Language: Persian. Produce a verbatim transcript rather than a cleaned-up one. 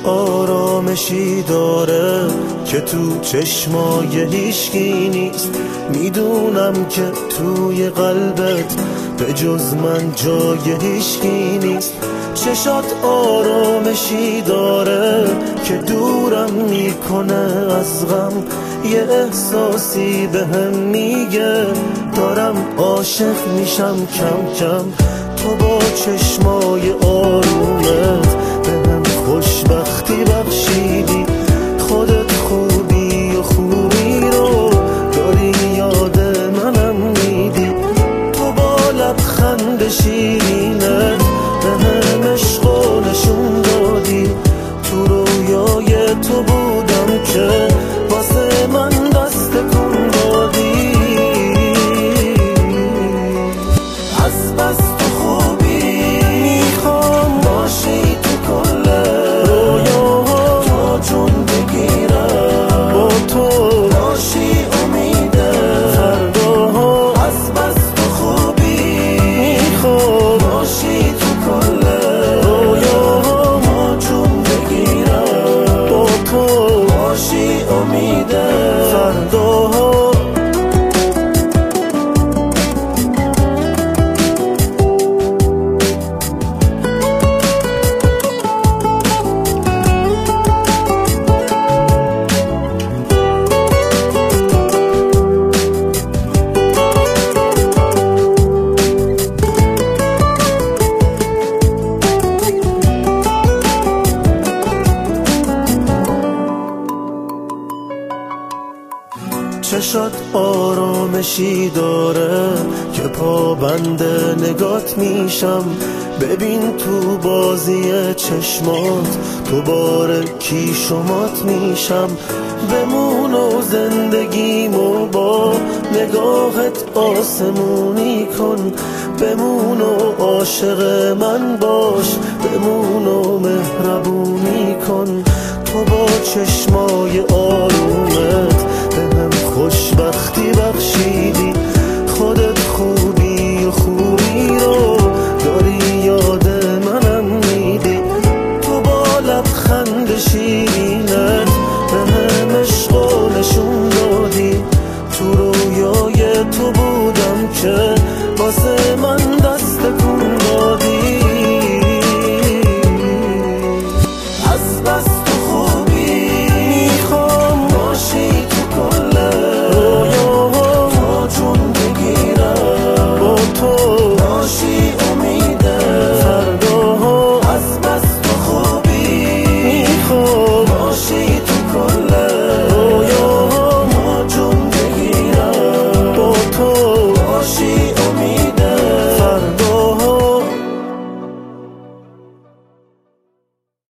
آرامشی داره که تو چشمای هیچکی نیست. میدونم که توی قلبت به جز من جای هیچکی نیست. چشات آرامشی داره که دورم میکنه از غم. یه احساسی به هم میگه دارم عاشق میشم کم کم. تو با چشمای آرومت به هم خوشبختی بخشیدی. خودت خوبی و خوبی رو داری یاد منم میدی. تو با لبخند شیرینت به هم عشقو نشون دادی. تو رویای تو بودم که واسه من دست کن دادی. از بس تو خوبی میخوام باشی تو کل رویاها. تو جون بگیرم با تو باشی امید فرداها. از بس تو خوبی میخوام باشی تو کل رویاها. ما جون بگیرم با تو باشی امید فرداها. چشات آرامشی داره که پابند نگات میشم. ببین تو بازی چشمات تو بار کی شمات میشم. بمون و زندگیمو با نگاهت آسمونی کن. بمون و عاشق من باش، بمون و مهربونی کن. تو با چشمای آرومت به هم خوشبختی بخشیدی. خودت خوبی و خوبی رو داری یاد منم میدی. تو با لبخند شیرینت به هم عشقو نشون دادی. تو رویای تو بودم که واسه